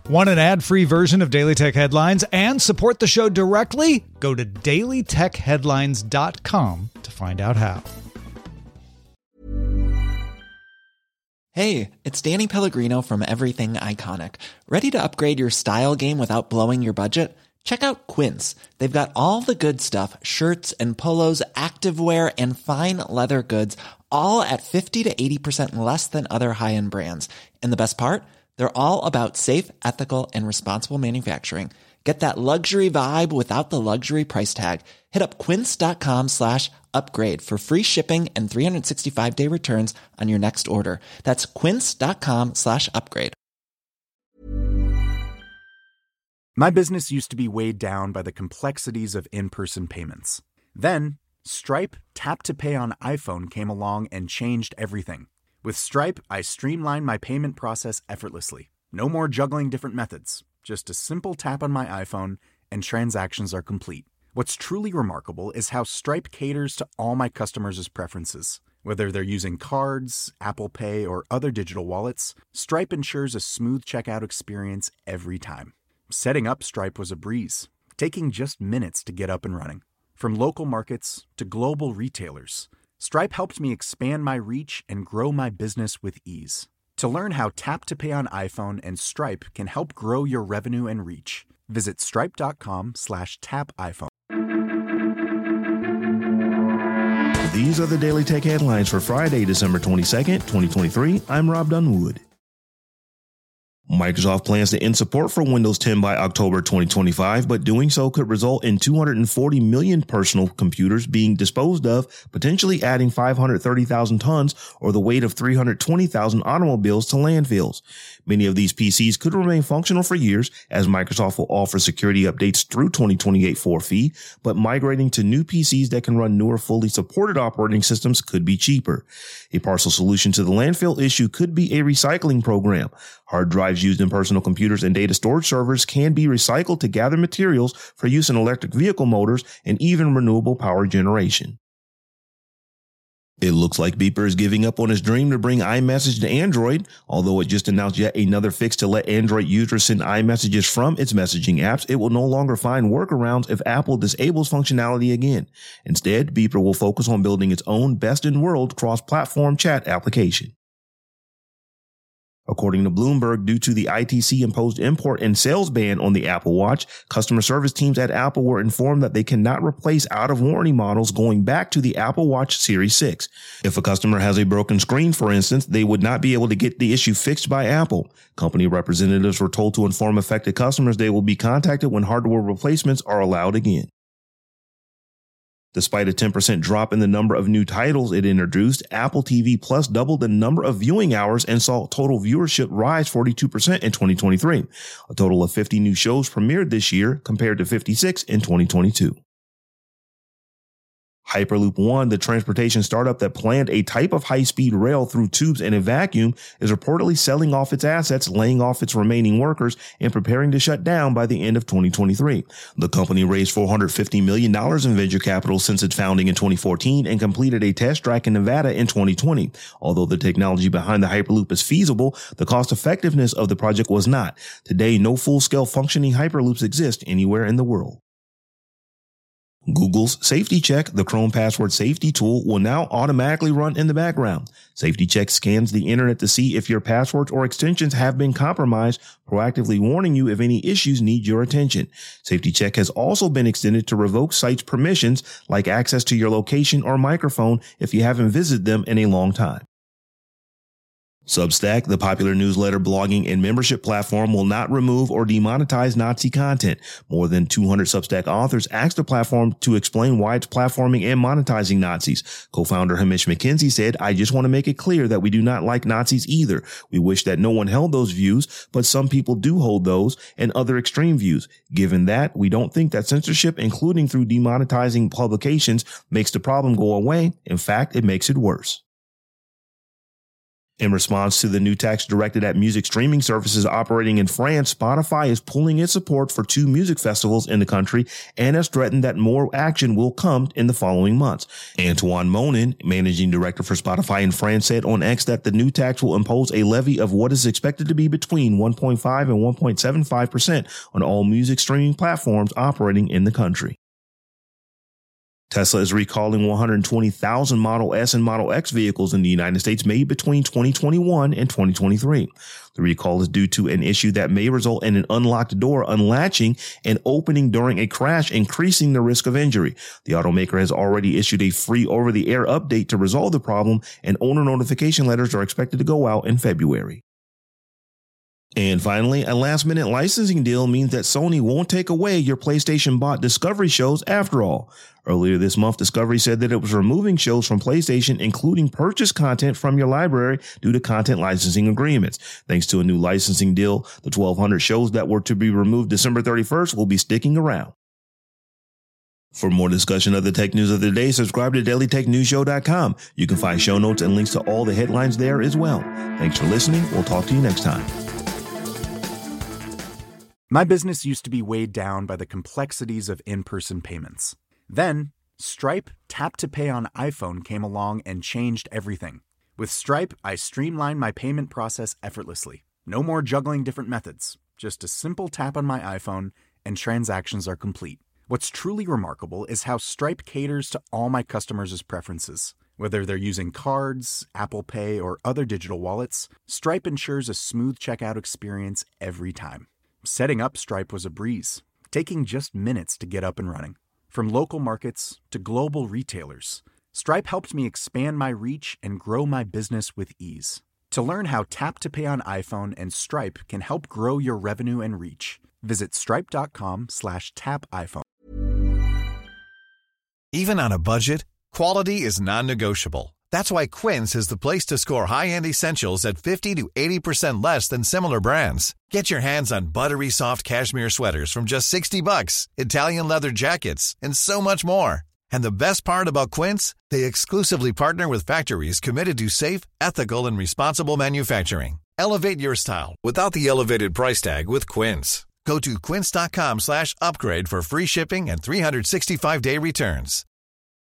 Want an ad-free version of Daily Tech Headlines and support the show directly? Go to dailytechheadlines.com to find out how. Hey, it's Danny Pellegrino from Everything Iconic. Ready to upgrade your style game without blowing your budget? Check out Quince. They've got all the good stuff, shirts and polos, activewear, and fine leather goods, all at 50 to 80% less than other high-end brands. And the best part? They're all about safe, ethical, and responsible manufacturing. Get that luxury vibe without the luxury price tag. Hit up quince.com/upgrade for free shipping and 365-day returns on your next order. That's quince.com/upgrade. My business used to be weighed down by the complexities of in-person payments. Then, Stripe Tap to Pay on iPhone came along and changed everything. With Stripe, I streamlined my payment process effortlessly. No more juggling different methods. Just a simple tap on my iPhone and transactions are complete. What's truly remarkable is how Stripe caters to all my customers' preferences. Whether they're using cards, Apple Pay, or other digital wallets, Stripe ensures a smooth checkout experience every time. Setting up Stripe was a breeze, taking just minutes to get up and running. From local markets to global retailers, Stripe helped me expand my reach and grow my business with ease. To learn how Tap to Pay on iPhone and Stripe can help grow your revenue and reach, visit stripe.com/tapiphone. These are the Daily Tech Headlines for Friday, December 22nd, 2023. I'm Rob Dunwood. Microsoft plans to end support for Windows 10 by October 2025, but doing so could result in 240 million personal computers being disposed of, potentially adding 530,000 tons or the weight of 320,000 automobiles to landfills. Many of these PCs could remain functional for years, as Microsoft will offer security updates through 2028 for a fee, but migrating to new PCs that can run newer fully supported operating systems could be cheaper. A partial solution to the landfill issue could be a recycling program. Hard drives used in personal computers and data storage servers can be recycled to gather materials for use in electric vehicle motors and even renewable power generation. It looks like Beeper is giving up on its dream to bring iMessage to Android, although it just announced yet another fix to let Android users send iMessages from its messaging apps. It will no longer find workarounds if Apple disables functionality again. Instead, Beeper will focus on building its own best-in-world cross-platform chat application. According to Bloomberg, due to the ITC imposed import and sales ban on the Apple Watch, customer service teams at Apple were informed that they cannot replace out-of-warranty models going back to the Apple Watch Series 6. If a customer has a broken screen, for instance, they would not be able to get the issue fixed by Apple. Company representatives were told to inform affected customers they will be contacted when hardware replacements are allowed again. Despite a 10% drop in the number of new titles it introduced, Apple TV Plus doubled the number of viewing hours and saw total viewership rise 42% in 2023. A total of 50 new shows premiered this year compared to 56 in 2022. Hyperloop One, the transportation startup that planned a type of high-speed rail through tubes in a vacuum, is reportedly selling off its assets, laying off its remaining workers, and preparing to shut down by the end of 2023. The company raised $450 million in venture capital since its founding in 2014 and completed a test track in Nevada in 2020. Although the technology behind the Hyperloop is feasible, the cost-effectiveness of the project was not. Today, no full-scale functioning Hyperloops exist anywhere in the world. Google's Safety Check, the Chrome password safety tool, will now automatically run in the background. Safety Check scans the internet to see if your passwords or extensions have been compromised, proactively warning you if any issues need your attention. Safety Check has also been extended to revoke sites' permissions, like access to your location or microphone if you haven't visited them in a long time. Substack, the popular newsletter, blogging, and membership platform, will not remove or demonetize Nazi content. More than 200 Substack authors asked the platform to explain why it's platforming and monetizing Nazis. Co-founder Hamish McKenzie said, "I just want to make it clear that we do not like Nazis either. We wish that no one held those views, but some people do hold those and other extreme views. Given that, we don't think that censorship, including through demonetizing publications, makes the problem go away. In fact, it makes it worse." In response to the new tax directed at music streaming services operating in France, Spotify is pulling its support for 2 music festivals in the country and has threatened that more action will come in the following months. Antoine Monin, managing director for Spotify in France, said on X that the new tax will impose a levy of what is expected to be between 1.5 and 1.75% on all music streaming platforms operating in the country. Tesla is recalling 120,000 Model S and Model X vehicles in the United States made between 2021 and 2023. The recall is due to an issue that may result in an unlocked door unlatching and opening during a crash, increasing the risk of injury. The automaker has already issued a free over-the-air update to resolve the problem, and owner notification letters are expected to go out in February. And finally, a last-minute licensing deal means that Sony won't take away your PlayStation-bought Discovery shows after all. Earlier this month, Discovery said that it was removing shows from PlayStation, including purchased content from your library, due to content licensing agreements. Thanks to a new licensing deal, the 1,200 shows that were to be removed December 31st will be sticking around. For more discussion of the tech news of the day, subscribe to dailytechnewsshow.com. You can find show notes and links to all the headlines there as well. Thanks for listening. We'll talk to you next time. My business used to be weighed down by the complexities of in-person payments. Then, Stripe Tap to Pay on iPhone came along and changed everything. With Stripe, I streamlined my payment process effortlessly. No more juggling different methods. Just a simple tap on my iPhone and transactions are complete. What's truly remarkable is how Stripe caters to all my customers' preferences. Whether they're using cards, Apple Pay, or other digital wallets, Stripe ensures a smooth checkout experience every time. Setting up Stripe was a breeze, taking just minutes to get up and running. From local markets to global retailers, Stripe helped me expand my reach and grow my business with ease. To learn how Tap to Pay on iPhone and Stripe can help grow your revenue and reach, visit stripe.com/tapiphone. Even on a budget, quality is non-negotiable. That's why Quince is the place to score high-end essentials at 50 to 80% less than similar brands. Get your hands on buttery soft cashmere sweaters from just $60, Italian leather jackets, and so much more. And the best part about Quince, they exclusively partner with factories committed to safe, ethical, and responsible manufacturing. Elevate your style without the elevated price tag with Quince. Go to quince.com/upgrade for free shipping and 365-day returns.